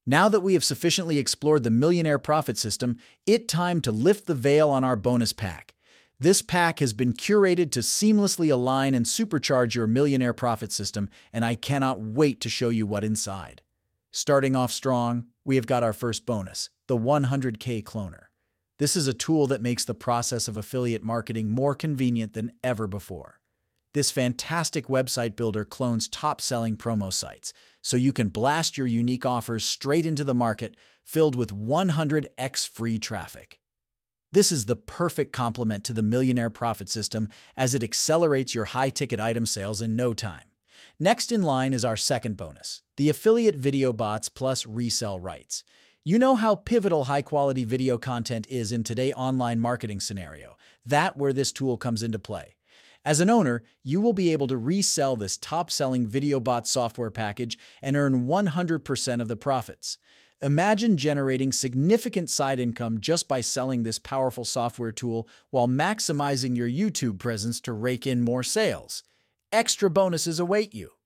Now that we have sufficiently explored the Millionaire Profit System, it's time to lift the veil on our bonus pack. This pack has been curated to seamlessly align and supercharge your Millionaire Profit System, and I cannot wait to show you what's inside. Starting off strong, we have got our first bonus, the 100K Cloner. This is a tool that makes the process of affiliate marketing more convenient than ever before. This fantastic website builder clones top-selling promo sites, so you can blast your unique offers straight into the market, filled with 100x free traffic. This is the perfect complement to the Millionaire Profit System, as it accelerates your high-ticket item sales in no time. Next in line is our second bonus, the Affiliate Video Bots plus Resell Rights. You know how pivotal high-quality video content is in today's online marketing scenario. That's where this tool comes into play. As an owner, you will be able to resell this top-selling video bot software package and earn 100% of the profits. Imagine generating significant side income just by selling this powerful software tool while maximizing your YouTube presence to rake in more sales. Extra bonuses await you.